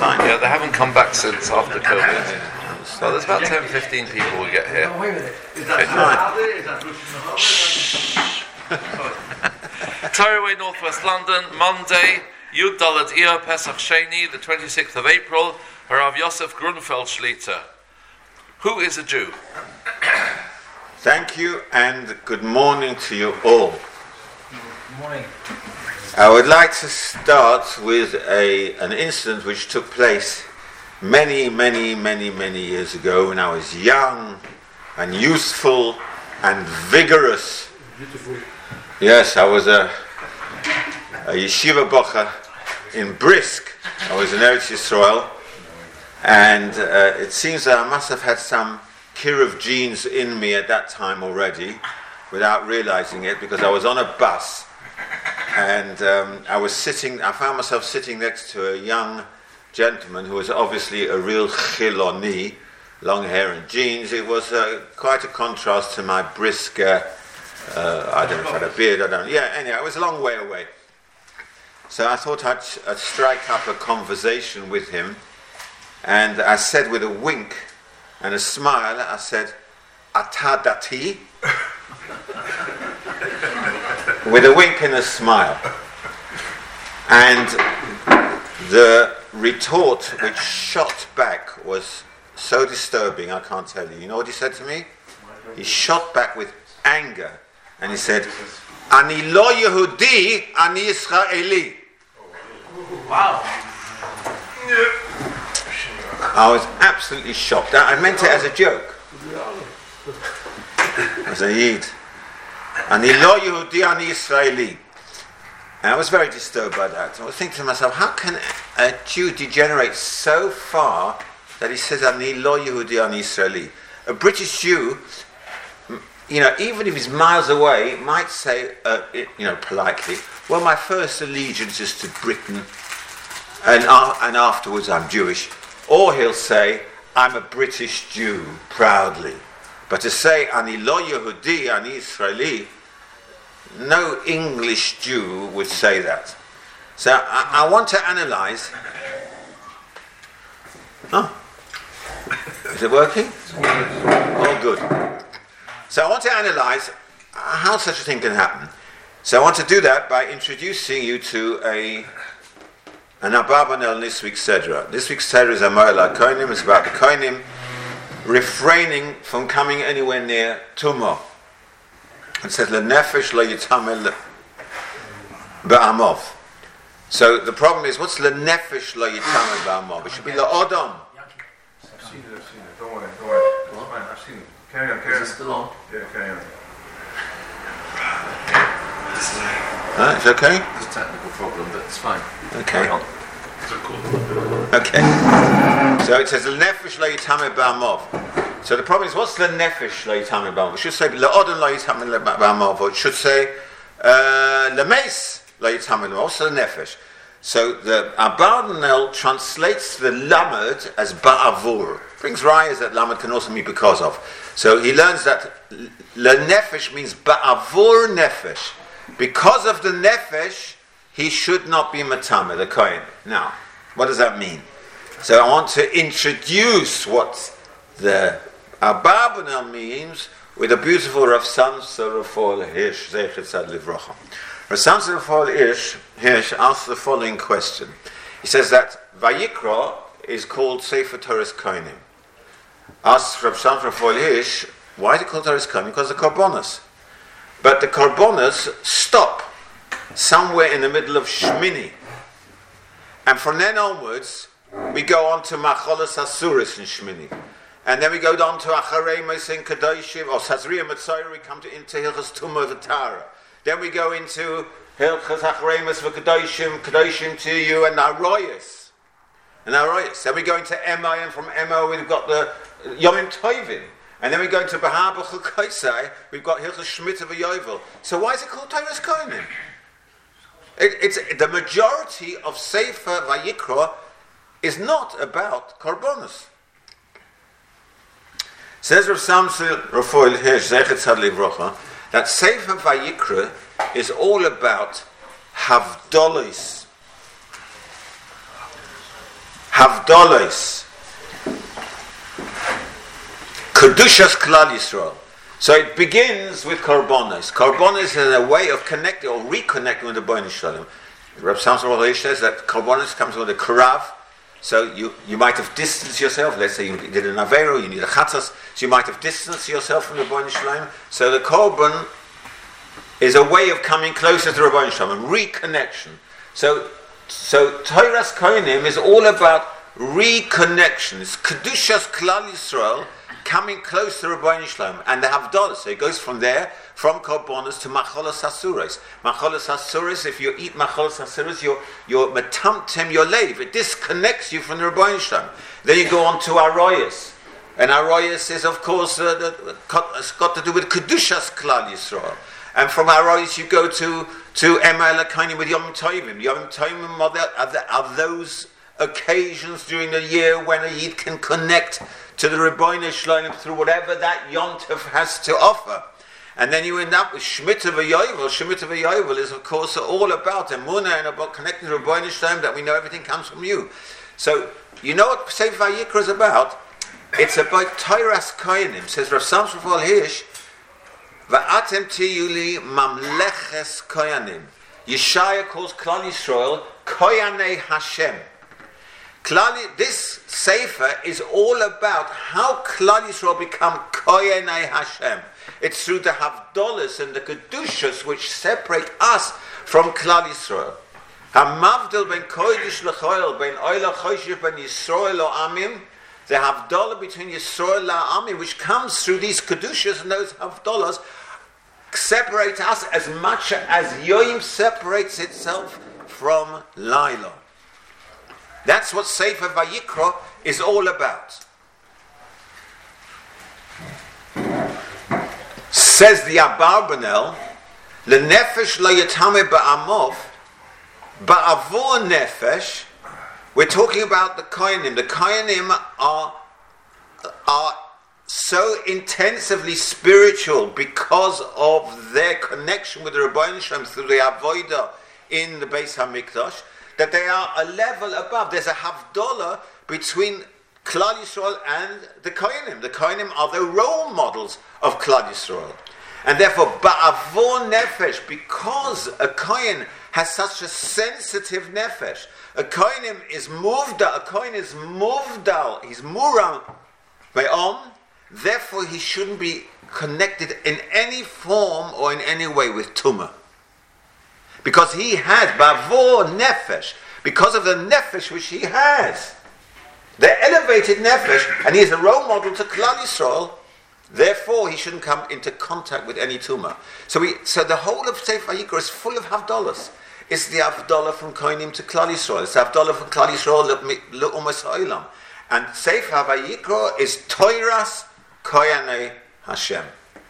time. Yeah, they haven't come back since after COVID. Well, there's about 10, 15 people who get here. Wait a minute. Is that Saturday? Is that Torahway, Northwest London, Monday, Yud Dalet Iyar Pesach Sheni, the 26th of April, Harav Yosef Grunfeld Shlita. Who is a Jew? Thank you and good morning to you all. Good morning. I would like to start with an incident which took place many years ago when I was young and youthful and vigorous. Beautiful. Yes, I was a yeshiva bocher in Brisk. I was in Eretz Yisrael, and it seems that I must have had some Kiruv genes in me at that time already, without realizing it, because I was on a bus, and I found myself sitting next to a young gentleman who was obviously a real chiloni, long hair and jeans. It was quite a contrast to my brisk, I don't know if I had a beard, anyway, it was a long way away. So I thought I'd strike up a conversation with him, and I said with a wink and a smile, I said, "Ata dati?" with a wink and a smile. And the retort which shot back was so disturbing, I can't tell you. You know what he said to me? He shot back with anger, and he said, "Ani lo Yehudi, ani Israeli." Wow. I was absolutely shocked. I meant it as a joke. As a yid. Ani lo Yehudi, ani Israeli. And I was very disturbed by that. I was thinking to myself, how can a Jew degenerate so far that he says, "Ani lo Yehudi, ani Israeli"? A British Jew, even if he's miles away, might say, politely, "Well, my first allegiance is to Britain, and afterwards I'm Jewish." Or he'll say, "I'm a British Jew, proudly." But to say, "Ani lo Yehudi, ani Israeli," no English Jew would say that. So I want to analyze. Is it working? Oh, good. So I want to analyze how such a thing can happen. So I want to do that by introducing you to an Abarbanel this week's Sedra. This week's Sedra is Amar la Koinim. It's about the Koinim refraining from coming anywhere near Tumah. It says, "Lenefesh lo yitamel ba'amov." So the problem is, what's lenefesh lo yitamel ba'amov? It should be la'odom. I've seen it. Don't worry. It's fine. I've seen it. Carry on. Is it still on? Yeah, carry on. It's okay? It's a technical problem, but it's fine. Okay. Carry on. Okay. So it says, "Lenefesh lo yitamel ba'amov." So the problem is, what's lenefesh lo yitamel ba'amov? It should say la'odom lo yitamel ba'amov, or it should say lemeis lo yitamel ba'amov. What's lenefesh? So the Abarbanel translates the lamed as ba'avur. Brings rayas that lamed can also mean because of. So he learns that lenefesh means ba'avur nefesh. Because of the nefesh, he should not be matameh, the kohen. Now, what does that mean? So I want to introduce what the Abarbanel means with a beautiful Rav Samsa Rafal Hirsch, Zeichet Tzad Livrocha. Rav Samsa Rafal Hirsch asks the following question. He says that Vayikra is called Sefer Torah's Kohanim. Asks Rav Samsa Rafal Hirsch, why is it called Torah's Kohanim? Because the Korbanos. But the Korbanos stop somewhere in the middle of Shmini. And from then onwards, we go on to Macholas Asuris in Shmini. And then we go on to Acharei Mesin Kadoshim, or Sazriya Matzayra, we come into Hilchas Tumah V'Tara. Then we go into Hilchas Acharei Mesin Kadoshim to you, and Aroyas. Then we go into Emma, and from Emma we've got the Yomim Tovim. And then we go into Bahar B'Chukaisai, we've got Hilchas Shemitah V'Yovel. So why is it called Torah's Kohanim? It's the majority of Sefer Vayikra is not about Korbanos. Says Rav Samsa Rafal Hirsch, Zeichet Tzad Livrocha, that Sefer Vayikra is all about Havdolos. Havdolos, Kedushas Klal Yisrael. So it begins with Korbanos. Korbanos is a way of connecting or reconnecting with the Bnei Shalom. Reb Samson Rosh says that Korbanos comes with a Karav. So you might have distanced yourself. Let's say you did an Avero, you need a Chatzos. So you might have distanced yourself from the Bnei Shalom. So the Korban is a way of coming closer to the Bnei Shalom, reconnection. So Toras Kohanim is all about reconnection. It's Kedushas Klal Yisrael, coming close to Rabbeinu Shalom, and the Havdalah. So it goes from there, from Korbanos to Macholos Hasuros. Macholos Hasuros, if you eat Macholos Hasuros, you're metamtem your leiv. It disconnects you from the Rabbeinu Shalom. Then you go on to Aroyas. And Aroyas is, of course, it's got to do with Kedushas Klal Yisrael. And from Aroyas you go to Emel Akainim with Yom Tovim. Yom Tovim are those occasions during the year when a Yid can connect to the Rebbeinu Shalom through whatever that Yom Tov has to offer. And then you end up with Shemitah V'Yovel. Shemitah V'Yovel is, of course, all about Emunah and about connecting to the Rebbeinu Shalom, that we know everything comes from you. So, you know what Sefer Vayikra is about? It's about Toras Kohanim. Says Rav Samson Raphael Hirsch, Va'atem tiyuli mamleches Kohanim. Yeshaya calls Klal Yisrael Koyanei Hashem. This Sefer is all about how Klal Yisrael become Koyanei Hashem. It's through the Havdolas and the Kedushas which separate us from Klal Yisrael. Hamavdil ben Kodesh lechoil ben Oila Choshev ben Yisrael o Amim. The Havdalah between Yisrael and Amim, which comes through these Kedushas and those Havdalas, separate us as much as Yoim separates itself from Laila. That's what Sefer Vayikra is all about. Says the Abarbanel, "Lenefesh lo yatame ba'amov, ba'avur nefesh." We're talking about the Kohanim. The Kohanim are so intensively spiritual because of their connection with the Rebbeinu Shalom through the Avodah in the Beis HaMikdash, that they are a level above. There's a Havdalah between Klal Yisrael and the Kohanim. The Kohanim are the role models of Klal Yisrael. And therefore, Ba'avor Nefesh, because a Kohen has such a sensitive Nefesh, a Kohen is Muvdal, he's Muram Ve'om, therefore he shouldn't be connected in any form or in any way with Tumah. Because he has Ba'avor Nefesh, because of the Nefesh which he has. The elevated Nefesh, and he is a role model to Klal Yisrael, therefore he shouldn't come into contact with any Tumah. So the whole of Sefer Vayikra is full of Havdalas. It's the Havdalah from Kohanim to Klal Yisrael. It's the Havdalah from Klal Yisrael le'umas ha'olam. And Sefer Vayikra is Toras Koyanei Hashem.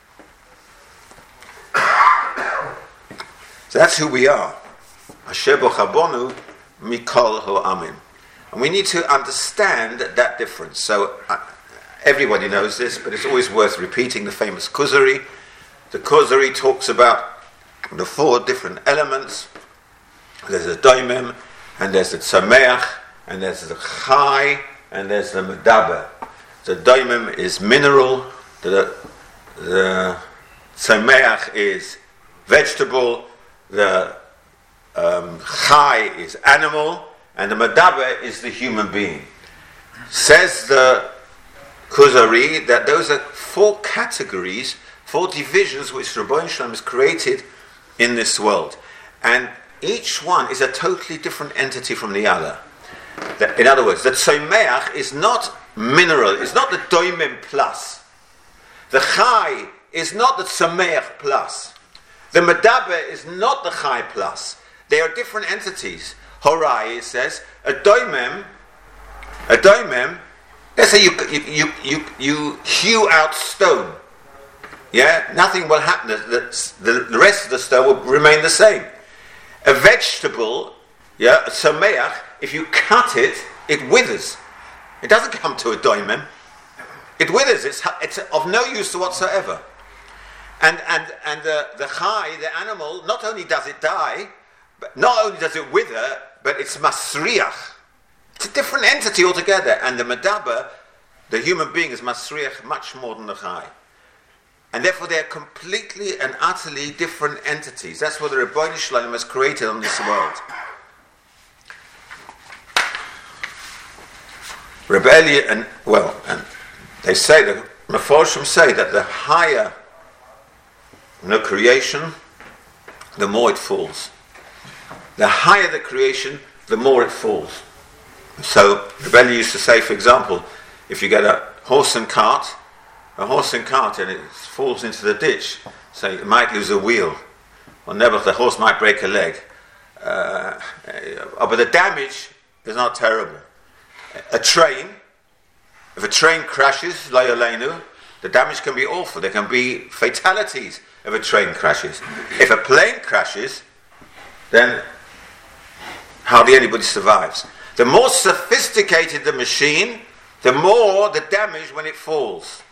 So that's who we are. Asher b'chabonu mikol ha'amim. And we need to understand that difference. So everybody knows this, but it's always worth repeating the famous Kuzari. The Kuzari talks about the four different elements. There's the Doimim, and there's the Tzameach, and there's the Chai, and there's the Medaber. The Doimim is mineral, the Tzameach is vegetable, the Chai is animal, and the Medaber is the human being. Says the Kuzari that those are four categories, four divisions which Rebbeinu Shalom has created in this world. And each one is a totally different entity from the other. In other words, the Tzomeach is not mineral, it's not the Doimim plus. The Chai is not the Tzomeach plus. The Medaber is not the Chai plus. They are different entities. Horai, it says, a Doimim, let's say you hew out stone. Yeah, nothing will happen. The rest of the stone will remain the same. A vegetable, a Tzomeach, if you cut it, it withers. It doesn't come to a Doimim. It withers. It's of no use whatsoever. And the Chai, the animal, not only does it die, but not only does it wither, but it's masriach. It's a different entity altogether. And the Medaber, the human being, is Masriach much more than the Chai. And therefore they are completely and utterly different entities. That's what the Rebbeinu Shalom has created on this world. Rebellion, and they say, the Meforshim say that the higher creation, the more it falls. The higher the creation, the more it falls. So Rebellion used to say, for example, if you get a horse and cart and it falls into the ditch, so it might lose a wheel, or never, the horse might break a leg. But the damage is not terrible. If a train crashes, the damage can be awful. There can be fatalities if a train crashes. If a plane crashes, then hardly anybody survives. The more sophisticated the machine, the more the damage when it falls.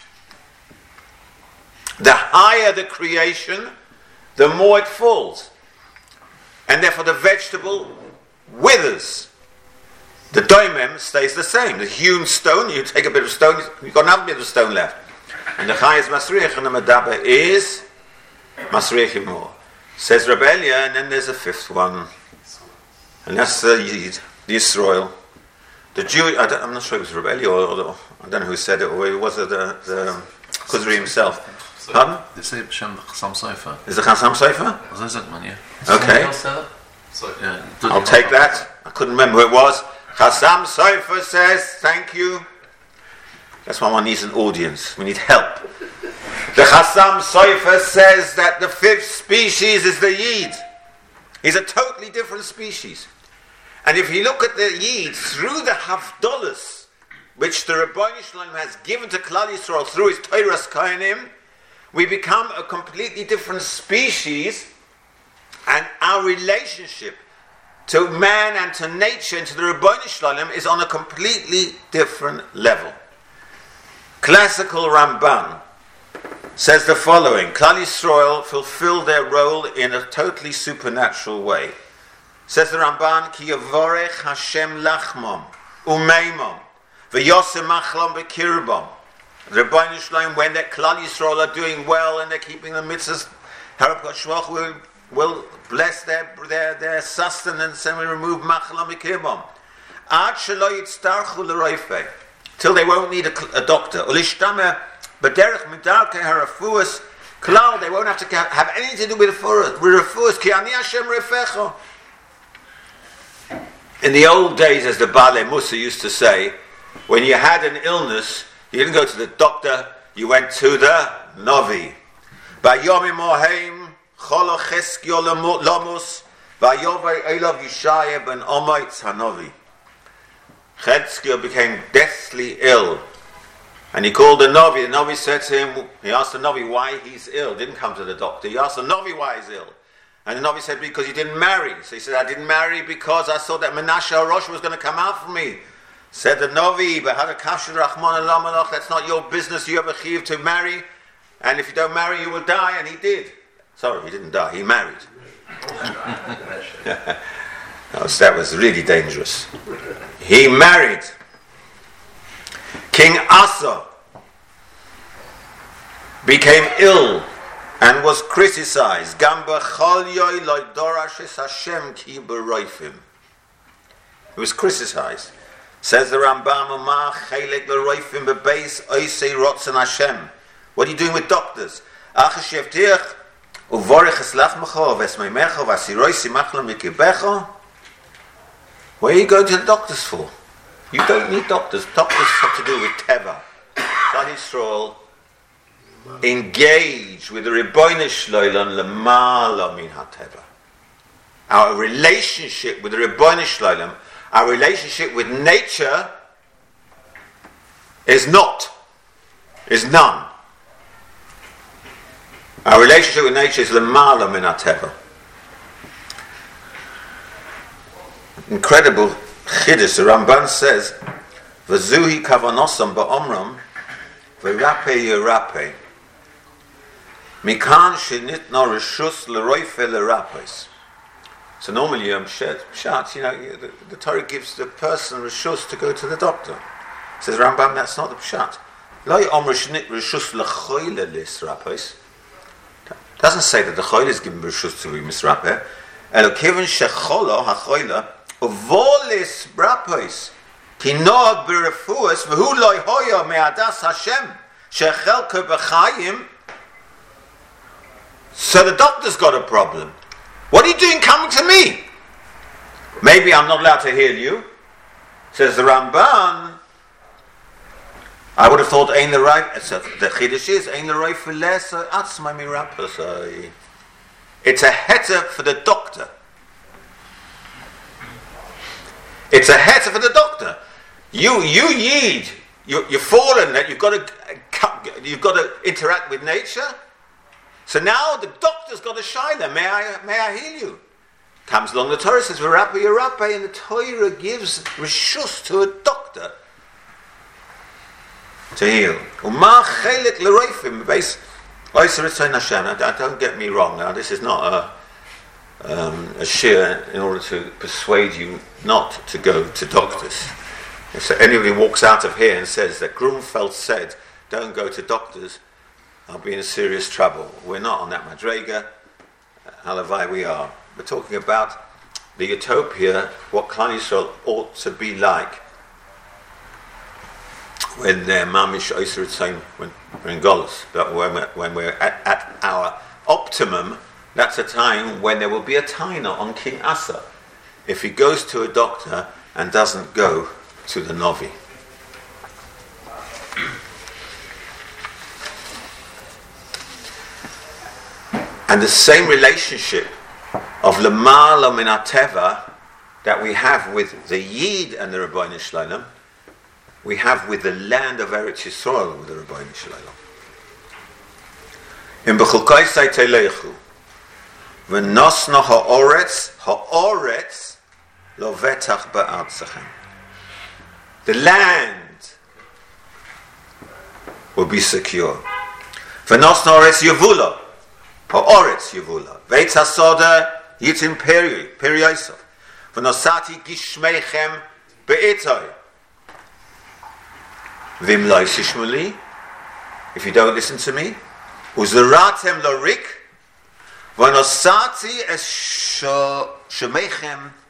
The higher the creation, the more it falls. And therefore the vegetable withers. The doimem stays the same. The hewn stone, you take a bit of stone, you've got another bit of stone left. And the Chai is Masriach, and the Medaber is Masriach more. Says Rebellia, and then there's a fifth one. And that's the Yid, the Yisrael. The Jew, I'm not sure it was Rebellia, or I don't know who said it, or it was the Khuzri himself. Pardon? They say B'Shem Chassam Sofer. Is the Chassam Sofer? So sagt man, yeah. Okay. Yeah. I'll take that. I couldn't remember who it was. Chassam Sofer says, thank you. That's why one needs an audience. We need help. The Chassam Sofer says that the fifth species is the Yid. He's a totally different species. And if you look at the Yid through the Havdolas, which the Rebbeinu Shalom has given to Klal Yisrael through his Teiras Kohanim, we become a completely different species, and our relationship to man and to nature and to the Rebbeinu Shalom is on a completely different level. Classical Ramban says the following: Klal Yisrael fulfill their role in a totally supernatural way. Says the Ramban, Ki yavorech Hashem lachmom umeimom v'yosem machlom b'kirbom. The Rebbeinu Shalom, when the Klal Yisrael are doing well and they're keeping the mitzvahs, Harab Koshvach will bless their sustenance and will remove machlom b'kirbom. Ad shelo yitztarchu l'roifei, till they won't need a doctor. Ulishtame b'derech midarkei harafuas klal, they won't have to have anything to do with refuas. Ki ani Hashem refecho. In the old days, as the Baalei Musa used to say, when you had an illness, you didn't go to the doctor, you went to the Novi. Vayomim oheim cholo cheskio lomus vayovei elav Yishaya ben Omoitz Hanovi. Cheskio became deathly ill, and he called the Novi. The Novi said to him, he asked the Novi why he's ill. Didn't come to the doctor. He asked the Novi why he's ill. And the Novi said, because he didn't marry. So he said, I didn't marry because I saw that Menashe HaRosh was going to come out for me. Said the Novi, that's not your business. You have a chiv to marry, and if you don't marry, you will die. And he did. Sorry, he didn't die. He married. That was really dangerous. He married. King Asa became ill and was criticized. He was criticized. Says the Rambam, what are you doing with doctors? Where are you going to the doctors for? You don't need doctors. Doctors have to do with Teva. Klal Yisrael engage with the Rebbeinu Shalom Lamala min HaTeva. Our relationship with the Rebbeinu Shalom, our relationship with nature is none. Our relationship with nature is Lamala min HaTeva. Incredible chiddush. The Ramban says, "V'zuhi kavanosam ba'omram, v'rape yerape. Mikan shenitna reshus l'roife l'rapes." So normally, pshat, the Torah gives the person reshus to go to the doctor. Says Rambam, that's not the pshat. Doesn't say that the choyle is given reshus to be misrapeh. Elokevin shecholo hachoyle uvolis brapos kinod berefuas v'hu loy hoya me'adas Hashem shechelke b'chayim. So the doctor's got a problem. What are you doing coming to me? Maybe I'm not allowed to heal you. Says the Ramban. I would have thought Ein L'Roi. So the Chiddush is Ein L'Roi Filesa Atzma Mirapasai. It's a heter for the doctor. It's a heter for the doctor. You yid. You've fallen. You've got to interact with nature. So now the doctor's got a shaila. May I heal you? Comes along the Torah, says V'rappa Yerappa, and the Torah gives reshus to a doctor to heal. Uma chelik l'roifim base. Don't get me wrong. Now this is not a shir in order to persuade you not to go to doctors. If anybody walks out of here and says that Grunfeld said, "Don't go to doctors," I'll be in serious trouble. We're not on that madrega. Halavai we are. We're talking about the utopia, what Klal Yisrael ought to be like when they're mamish oiser tzayim, when we're in Golus. But when we're at our optimum, that's a time when there will be a taina on King Asa if he goes to a doctor and doesn't go to the Novi. And the same relationship of Lamala min Ateva that we have with the Yid and the Rabbeinu Shalom, we have with the land of Eretz Yisrael with the Rabbeinu Shalom. In B'chulkai Saitei Leichu, V'nosno ha'oretz lo vetach ba'artzachem. The land will be secure. V'nosno ha'oretz yevula. Ha'oretz yevula. Veitz ha'soda yitzim periyosov. V'nosati gishmeichem be'itoi. V'im lo yishmuli. If you don't listen to me. Uzeratem lorik. V'nosati es shemeichem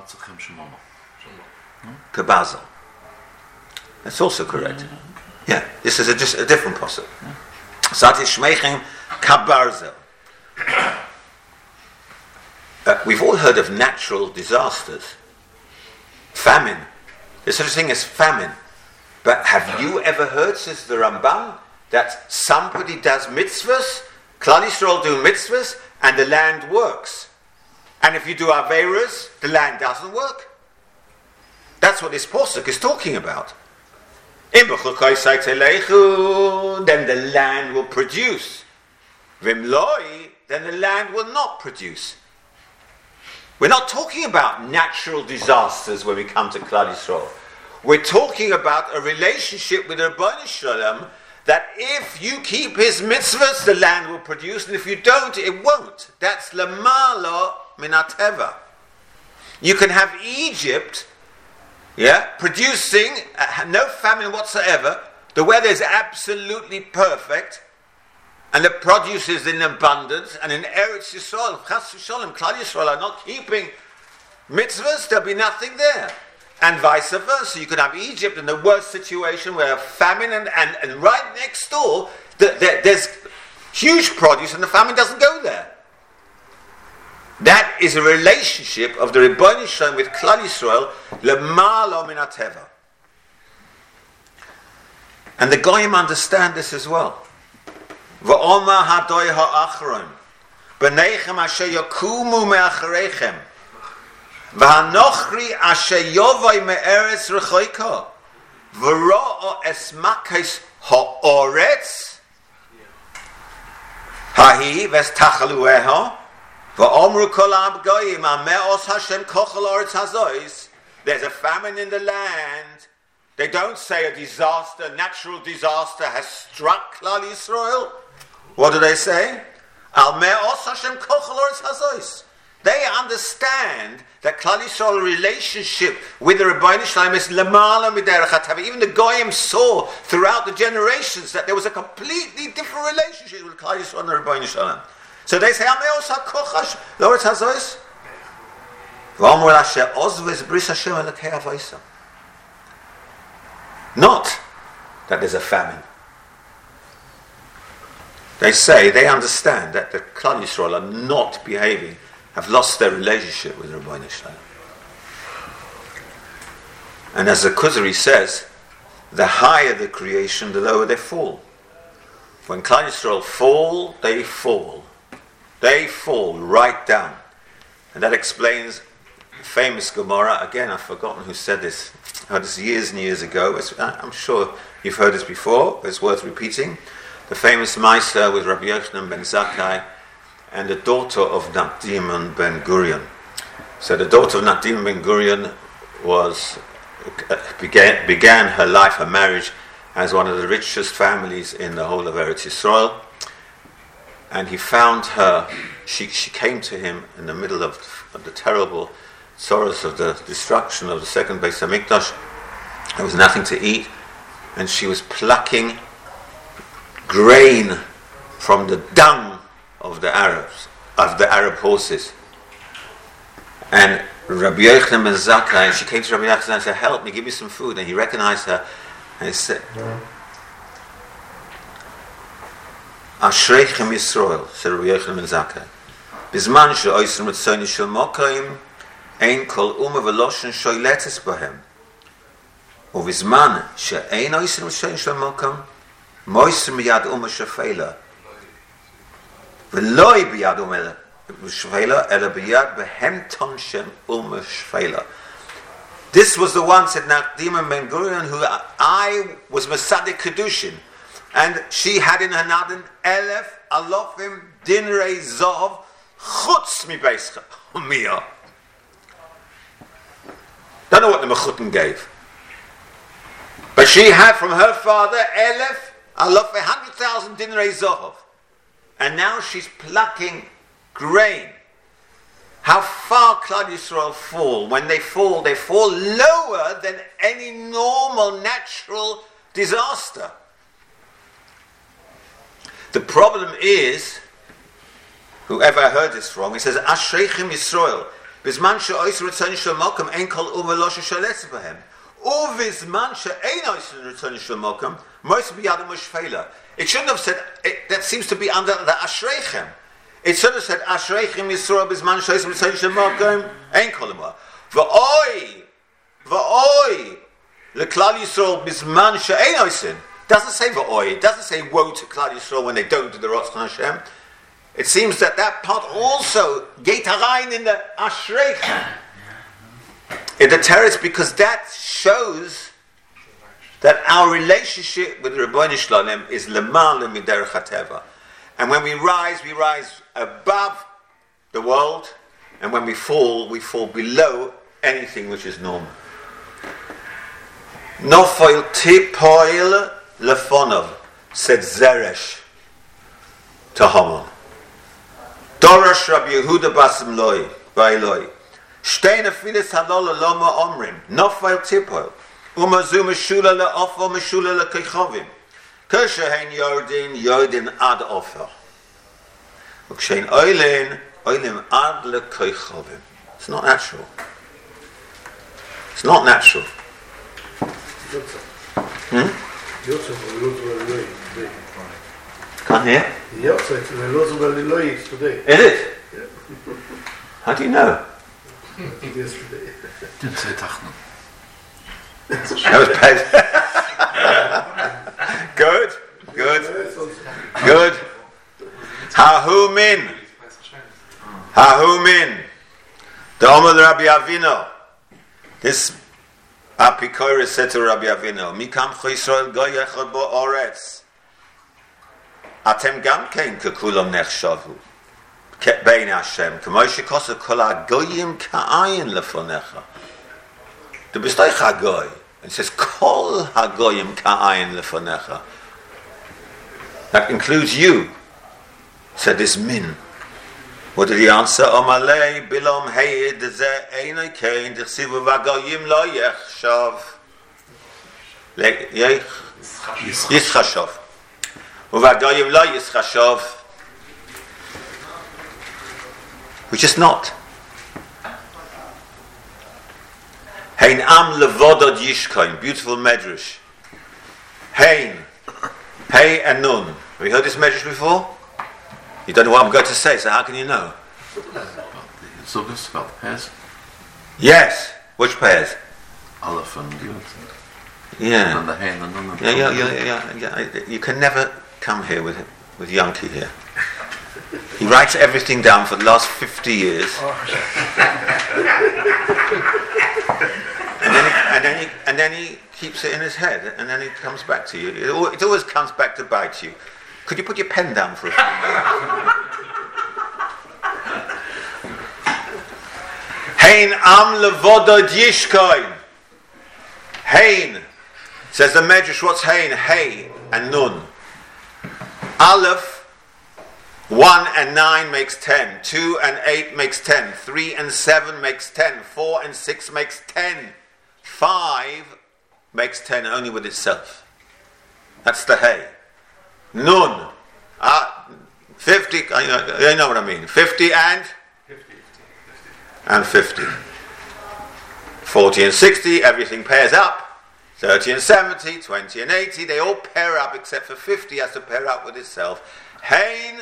kabazel. That's also correct. Yeah, this is just a different possible. Sati shmeichem kabarzel. We've all heard of natural disasters. Famine. There's such a thing as famine. But have you ever heard, says the Rambam, that somebody does mitzvahs, Klal Yisrael do mitzvahs, and the land works? And if you do Averas, the land doesn't work? That's what this Posuk is talking about. Then the land will produce. Vimloi, then the land will not produce. We're not talking about natural disasters when we come to Klal Yisrael. We're talking about a relationship with Rabbeinu Shalom that if you keep his mitzvahs, the land will produce, and if you don't, it won't. That's lamalo min ateva. You can have Egypt, producing no famine whatsoever. The weather is absolutely perfect, and the produce is in abundance. And in Eretz Yisrael, Chas v'Sholem, Klal Yisrael are not keeping mitzvahs. There'll be nothing there. And vice versa. You could have Egypt in the worst situation where famine and right next door there's huge produce and the famine doesn't go there. That is a relationship of the Rebbeinu Shalom with Klal Yisrael, lemalo min ateva. And the Goyim understand this as well. V'oma hadoy ha'achron b'neichem asher yakumu me'achareichem V'hanochri asher yovai me'eretz rechoika v'ro'o esmakes ha'oretz hahi v'estachalueho v'omru kol ha'abgoyim ha'me'os Hashem kochel oretz hazois. There's a famine in the land. They don't say a disaster, natural disaster has struck Klal Yisrael. What do they say? Al me'os Hashem kochel oretz hazois. They understand that Klal Yisrael relationship with the Rebbeinu Shalom is lemala miderech hatava. Even the Goyim saw throughout the generations that there was a completely different relationship with Klal Yisrael and the Rebbeinu Shalom. So they say, Ameos hakochash, Loretz hazois. V'amur asher ozves bris Hashem elokei avoisa. Not that there's a famine. They say, they understand that the Klal Yisrael are not behaving, have lost their relationship with Rebbeinu Shalom. And as the Kuzari says, the higher the creation, the lower they fall. When Klal Yisrael fall, they fall. They fall right down. And that explains the famous Gemara. Again, I've forgotten who said this. I heard this years and years ago. I'm sure you've heard this before, but it's worth repeating. The famous Maisa with Rabbi Yochanan ben Zakkai and the daughter of Nakdimon ben Gurion. So the daughter of Nakdimon ben Gurion began her life, her marriage, as one of the richest families in the whole of Eretz Yisrael. And he found her, she came to him in the middle of the terrible sorrows of the destruction of the second Beis HaMikdash. There was nothing to eat, and she was plucking grain from the dung of the Arabs, of the Arab horses. And Rabbi Yochanan ben Zakkai, she came to Rabbi Yochanan and said, help me, give me some food. And he recognized her, and he said, Ashreichem Yisrael, said Rabbi Yochanan ben Zakkai, Bizman she'oisem ritzoni shel mokaim, ein kol umah v'loshen shoyletes bahem. Uvizman she'ein oisem ritzoni shel mokaim, moisem b'yad umah shefela. V'loi b'yad umah shefela, ela b'yad behemton shem umah shefela. This was the one, said Nakdimon ben Gurion, who I was Mesadik Kedushin. And she had in her naden elef alofim dinrei zov chutz mi beischa mia. Don't know what the mechutin gave, but she had from her father elef alof 100,000 dinrei zov, and now she's plucking grain. How far Klal Yisrael fall? When they fall lower than any normal natural disaster. The problem is, whoever heard this wrong, he says, Ashreichem Yisrael, Bizman she'ois ritzoni shel mokum, ein kol umah lo sheshaletz bahem. Uvizman she'ein ois ritzoni shel mokum, mois b'yad umah shefela. It shouldn't have said, that seems to be under the Ashreichem. It should have said, Ashreichem Yisrael, Bizman she'ois ritzoni shel mokum, ein kol umah. V'oi, l'klal Yisrael, Bizman she'ein oisin. Doesn't say va'oi. It doesn't say woe to Klal Yisrael when they don't do the Ratzon Hashem. It seems that part also geht herein in the Ashreichem, in the terrace, because that shows that our relationship with the Rebbeinu Shalom is lemala miderech hateva. And when we rise above the world, and when we fall below anything which is normal. Nofoil tipoil lefonov, said Zeresh to Haman. Dorash Rabbi Yehuda Basim Loi, Bailoi. Shtein afilis halol loma omrim, nofoil tipoil. Umazu meshula le'ofo meshula le'kechovim. Kershehen yordin ad ofer. Ukshein oilin ad le'kechovim. It's not natural. It's not natural. Can't hear? Today. Is it? Yeah. How do you know? Yesterday. Didn't say Tachna. That was bad. Good. Hahumin. The Omar Rabbi Avino. This Apikoris said to Rabbi Avino, Mikam Yisrael go yechad bo oretz. Atem gam kein kekulam nechshavu. Bein Hashem. K'moi shekosa kol hagoyim ka'ayin lefonecha. Du bist euch hagoy. It says, kol hagoyim ka'ayin lefonecha. That includes you, said this min. What did he answer? Omalei bilom heyid ze einoi kein dichsivu v'agoyim lo yechshav yischashov v'agoyim lo yischashov, which is not. Hein am levodod yishkoin, beautiful medrash. Hein, hey and nun. Have you heard this medrash before? You don't know what I'm going to say, so how can you know? Zugas about pairs. Yes. Which pairs? Aleph and Yud. Yeah. And the Hein and Nun. Yeah. You can never come here with Yankee here. He writes everything down for the last 50 years. And then he keeps it in his head, and then it comes back to you. It always comes back to bite you. Could you put your pen down for a few minutes? Hein am levodod yishkoin. Hein, says the Medrash. What's Hein? Hey and Nun. Aleph, 1 and 9 makes 10. 2 and 8 makes 10. 3 and 7 makes 10. 4 and 6 makes 10. 5 makes 10 only with itself. That's the Hey. Nun. 50, you know what I mean. 50 and? 50. And 50. 40 and 60, everything pairs up. 30 and 70, 20 and 80, they all pair up except for 50 has to pair up with itself. Hein,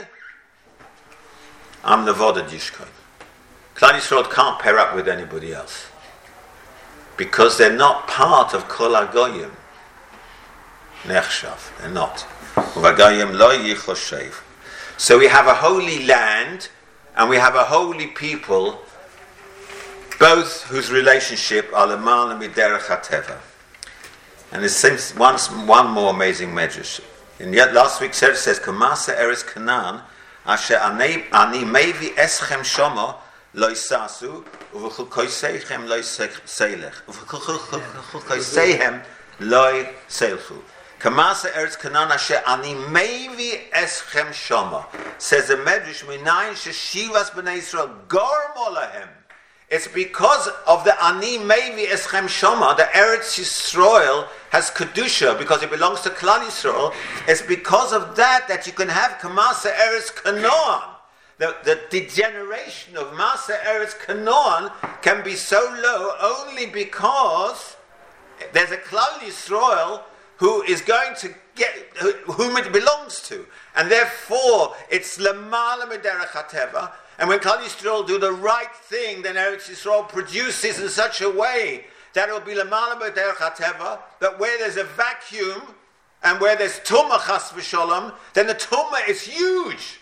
am levodod yishkoin. Klal Yisrael can't pair up with anybody else because they're not part of Kol HaGoyim. Nechshav, they're not. V'Goyim lo yichoshev. So we have a holy land and we have a holy people, both whose relationship are l'ma'ala miderech hateva. And it seems one more amazing medrash. In last week's service says, "Kamasa eretz Canaan, asher ani mevi eschem shomo lo isasu, uv'chukoseichem lo seilech, uv'chukoseichem lo seilchu." Kamasa eretz Canaan, asher ani mevi eschem shomo. Says the medrash, "Minayin sheshivas b'nei Yisrael gormo lahem." It's because of the Ani Mevi Eschem Shoma, the Eretz Yisrael has Kedusha, because it belongs to Klal Yisrael. It's because of that you can have Kamasa Eretz Canaan. The degeneration of Masa Eretz Canaan can be so low only because there's a Klal Yisrael who is going to get, whom it belongs to. And therefore, it's L'ma'ala Miderech HaTeva. And when Klal Yisrael do the right thing, then Eretz Yisrael produces in such a way that it will be L'ma'ala Miderech HaTeva, that where there's a vacuum and where there's Tumah Chas V'Sholom, then the Tumah is huge.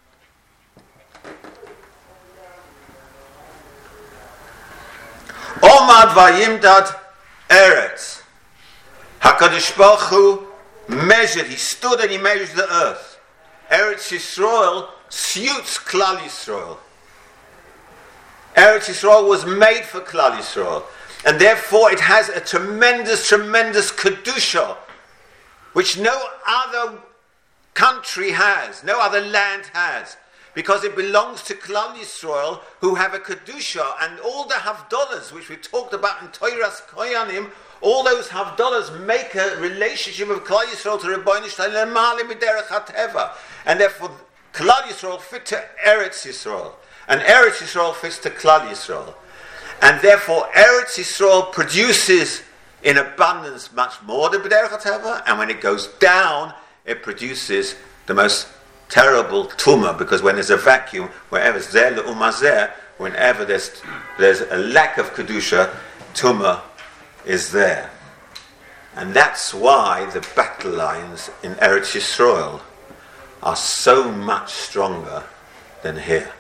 Omad Vayimdad Eretz. HaKadosh Baruch Hu measured, he stood and he measured the earth. Eretz Yisrael suits Klal Yisrael. Eretz Yisrael was made for Klal Yisrael, and therefore it has a tremendous kedusha, which no other country has, no other land has, because it belongs to Klal Yisrael, who have a kedusha, and all the havdalas which we talked about in Toiras Koyanim, all those havdalas make a relationship of Klal Yisrael to Rebbeinu Shalom L'ma'ala Miderech HaTeva, and therefore Klal Yisrael fit to Eretz Yisrael, and Eretz Yisrael fits to Klal Yisrael, and therefore Eretz Yisrael produces in abundance much more than B'derech HaTeva, and when it goes down, it produces the most terrible tumah, because when there's a vacuum, wherever zer le'umazeh, whenever there's a lack of kedusha, tumah is there, and that's why the battle lines in Eretz Yisrael are so much stronger than here.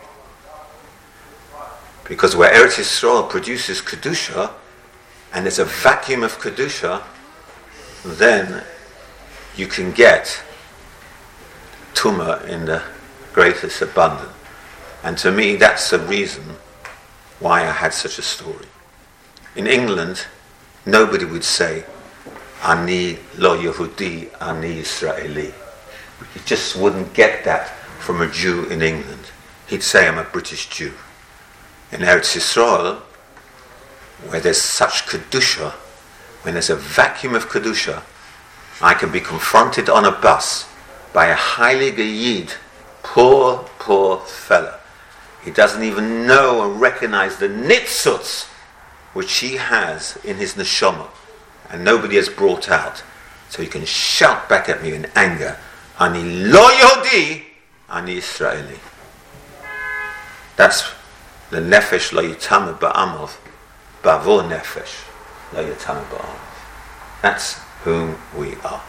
Because where Eretz Yisrael produces Kedusha, and there's a vacuum of Kedusha, then you can get Tumah in the greatest abundance. And to me, that's the reason why I had such a story. In England, nobody would say, Ani lo Yehudi, Ani Israeli. You just wouldn't get that from a Jew in England. he'd say, I'm a British Jew. In Eretz Yisrael, where there's such Kedusha, when there's a vacuum of Kedusha, I can be confronted on a bus by a Heilige Yid, poor fella. He doesn't even know and recognize the nitzutz which he has in his neshama, and nobody has brought out. So he can shout back at me in anger, Ani lo Yehudi, Ani Israeli. That's the nefesh lo yitame ba'amov, bavo nefesh lo yitame ba'amov. That's whom we are.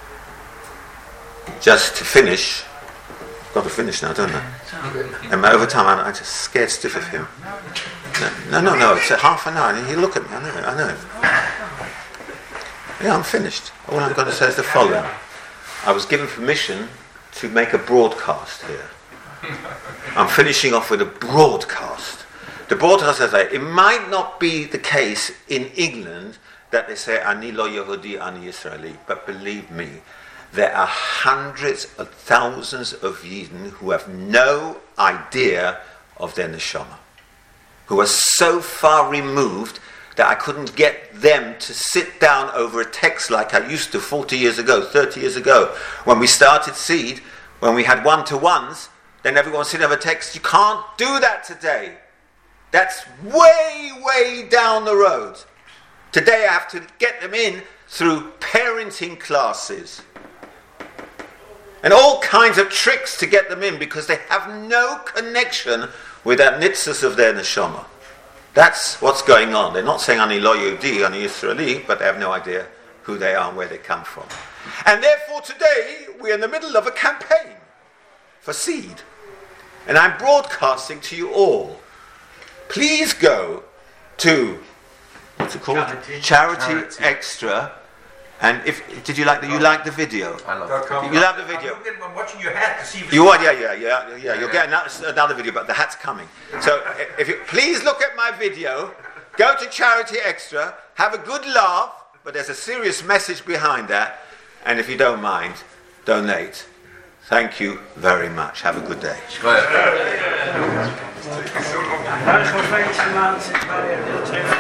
Just to finish, I've got to finish now, don't I? Am I over time? I'm just scared stiff of him. No, it's a half an hour. And he'll look at me, I know. Yeah, I'm finished. All I'm going to say is the following. I was given permission to make a broadcast here. I'm finishing off with a broadcast. The broadcast says that it might not be the case in England that they say, Ani lo Yehudi, Ani Israeli. But believe me, there are hundreds of thousands of Yidden who have no idea of their neshama, who are so far removed that I couldn't get them to sit down over a text like I used to 40 years ago, 30 years ago. When we started Seed, when we had one-to-ones, then everyone sit over text. You can't do that today. That's way down the road. Today I have to get them in through parenting classes and all kinds of tricks to get them in because they have no connection with that nitzvus of their neshama. That's what's going on. They're not saying Ani lo Yehudi, Ani Israeli, but they have no idea who they are and where they come from. And therefore today we're in the middle of a campaign for Seed. And I'm broadcasting to you all. Please go to, what's it called? Charity Extra. And did you like the video? I love it. You love the video. I'm watching your hat to see if You are, yeah. You'll get another video, but the hat's coming. So if you please look at my video, go to Charity Extra, have a good laugh, but there's a serious message behind that. And if you don't mind, donate. Thank you very much. Have a good day. Go ahead.